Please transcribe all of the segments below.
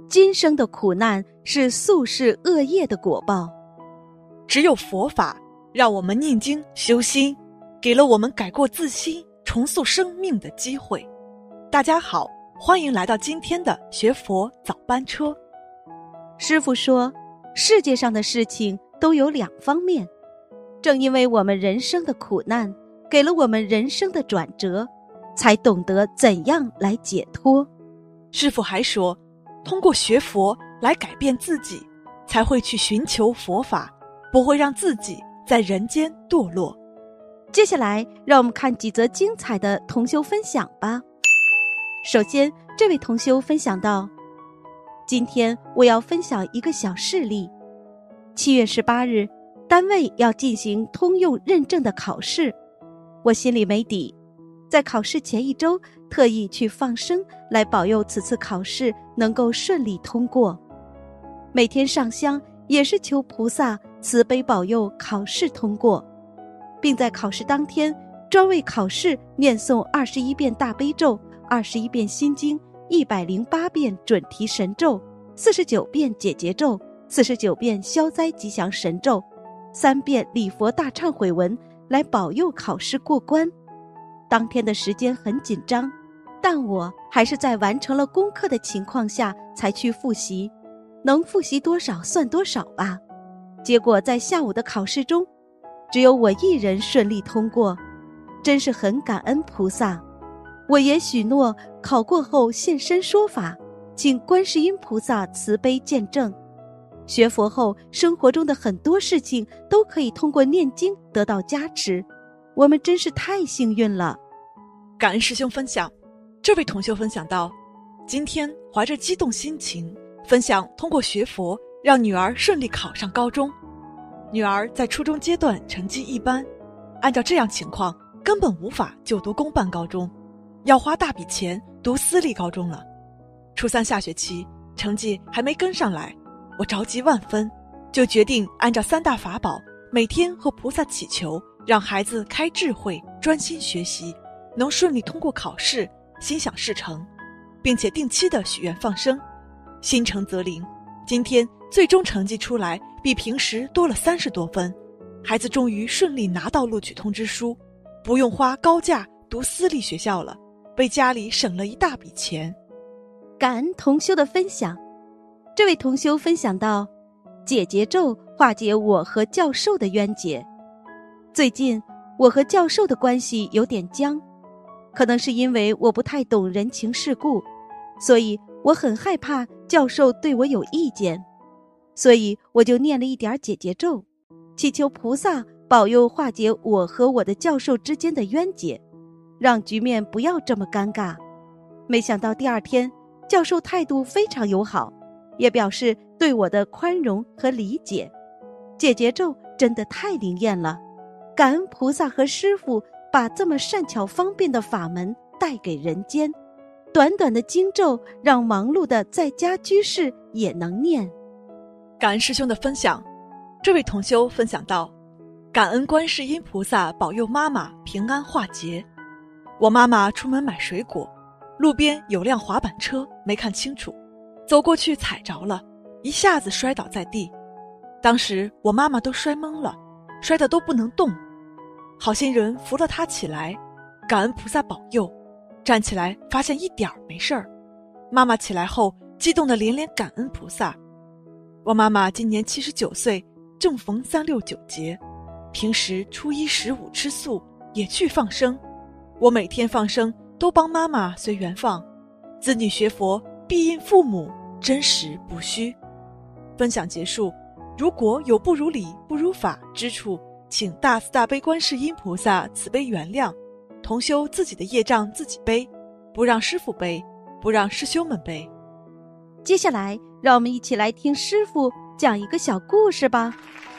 今生的苦难是宿世恶业的果报。 只有佛法让我们念经修心，给了我们改过自新、重塑生命的机会。大家好，欢迎来到今天的学佛早班车。 师父说，世界上的事情都有两方面，正因为我们人生的苦难，给了我们人生的转折，才懂得怎样来解脱。 师父还说，通过学佛来改变自己，才会去寻求佛法，不会让自己在人间堕落。 接下来让我们看几则精彩的同修分享吧。首先，这位同修分享到，今天我要分享一个小事例。7月18日，单位要进行通用认证的考试，我心里没底，在考试前1周特意去放生，来保佑此次考试能够顺利通过。每天上香也是求菩萨慈悲保佑考试通过，并在考试当天专为考试念诵21遍大悲咒、21遍心经、108遍准提神咒、49遍解结咒、49遍消灾吉祥神咒、3遍礼佛大忏悔文，来保佑考试过关。当天的时间很紧张，但我还是在完成了功课的情况下才去复习，能复习多少算多少吧。结果在下午的考试中，只有我一人顺利通过，真是很感恩菩萨。我也许诺考过后现身说法，请观世音菩萨慈悲见证。学佛后，生活中的很多事情都可以通过念经得到加持，我们真是太幸运了。 感恩师兄分享。这位同修分享到，今天怀着激动心情分享通过学佛让女儿顺利考上高中。女儿在初中阶段成绩一般，按照这样情况根本无法就读公办高中，要花大笔钱读私立高中了。初3下学期成绩还没跟上来，我着急万分，就决定按照3大法宝，每天和菩萨祈求，让孩子开智慧，专心学习，能顺利通过考试，心想事成，并且定期的许愿放生，心诚则灵。今天最终成绩出来，比平时多了30多分，孩子终于顺利拿到录取通知书，不用花高价读私立学校了，为家里省了一大笔钱。 感恩同修的分享。这位同修分享到，解结咒化解我和教授的冤结。最近我和教授的关系有点僵，可能是因为我不太懂人情世故，所以我很害怕教授对我有意见，所以我就念了一点解结咒，祈求菩萨保佑化解我和我的教授之间的冤结，让局面不要这么尴尬。没想到第2天，教授态度非常友好，也表示对我的宽容和理解。解结咒真的太灵验了，感恩菩萨和师父把这么善巧方便的法门带给人间，短短的经咒让忙碌的在家居士也能念。 感恩师兄的分享。这位同修分享到，感恩观世音菩萨保佑妈妈平安化劫。我妈妈出门买水果，路边有辆滑板车，没看清楚，走过去踩着了，一下子摔倒在地。当时我妈妈都摔懵了，摔得都不能动。好心人扶了她起来，感恩菩萨保佑，站起来发现一点儿没事儿。妈妈起来后激动地连连感恩菩萨。我妈妈今年79岁，正逢369节，平时初一15吃素，也去放生。我每天放生都帮妈妈随缘放，子女学佛必应父母，真实不虚。分享结束，如果有不如理不如法之处，请大慈大悲观世音菩萨慈悲原谅，同修自己的业障自己背，不让师父背，不让师兄们背。 接下来让我们一起来听师父讲一个小故事吧。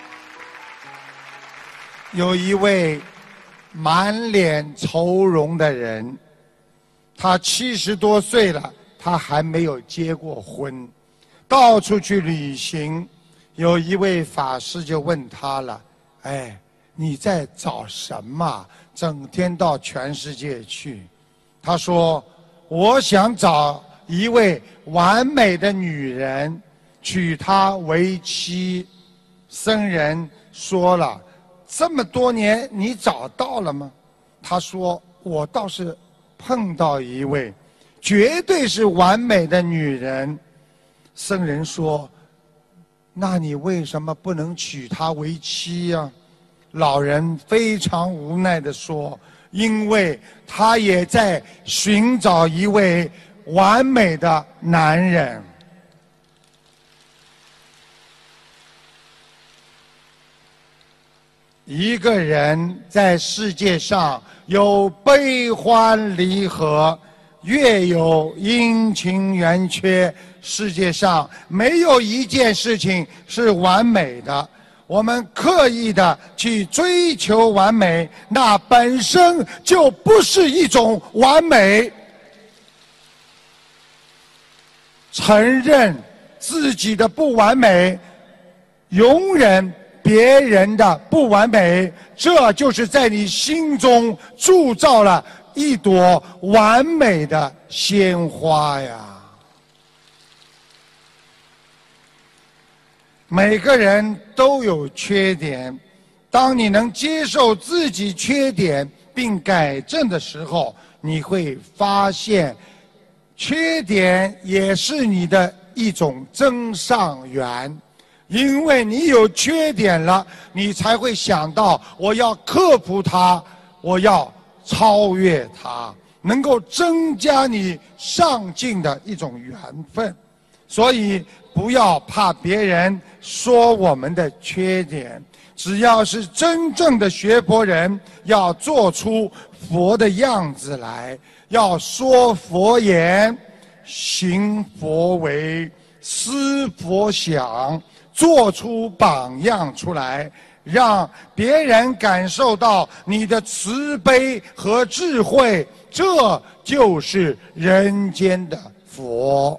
有一位满脸愁容的人，他70多岁了，他还没有结过婚，到处去旅行。有一位法师就问他了，哎，你在找什么？整天到全世界去。他说，我想找一位完美的女人，娶她为妻。僧人说了，这么多年你找到了吗？他说，我倒是碰到一位绝对是完美的女人。僧人说，那你为什么不能娶她为妻呀？老人非常无奈地说，因为他也在寻找一位完美的男人。一个人在世界上有悲欢离合，月有阴晴圆缺，世界上没有一件事情是完美的。我们刻意的去追求完美，那本身就不是一种完美。承认自己的不完美，容忍别人的不完美，这就是在你心中铸造了一朵完美的鲜花呀。每个人都有缺点，当你能接受自己缺点并改正的时候，你会发现缺点也是你的一种增上缘。因为你有缺点了，你才会想到我要克服它，我要超越它，能够增加你上进的一种缘分。所以不要怕别人说我们的缺点，只要是真正的学佛人，要做出佛的样子来，要说佛言，行佛为，思佛想，做出榜样出来，让别人感受到你的慈悲和智慧，这就是人间的佛。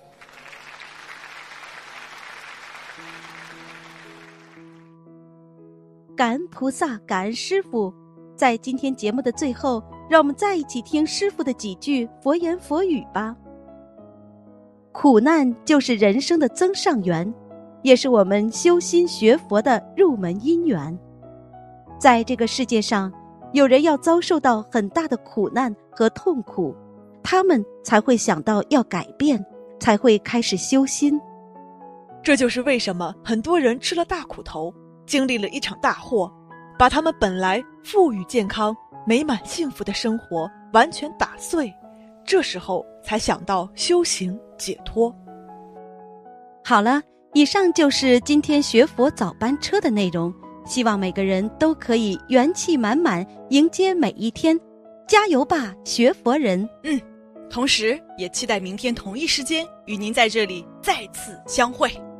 感恩菩萨，感恩师父。在今天节目的最后，让我们再一起听师父的几句佛言佛语吧。苦难就是人生的增上缘，也是我们修心学佛的入门因缘。在这个世界上，有人要遭受到很大的苦难和痛苦，他们才会想到要改变，才会开始修心。 这就是为什么很多人吃了大苦头，经历了一场大祸，把他们本来富裕健康美满幸福的生活完全打碎，这时候才想到修行解脱。 好了，以上就是今天学佛早班车的内容，希望每个人都可以元气满满迎接每一天，加油吧学佛人。 同时也期待明天同一时间与您在这里再次相会。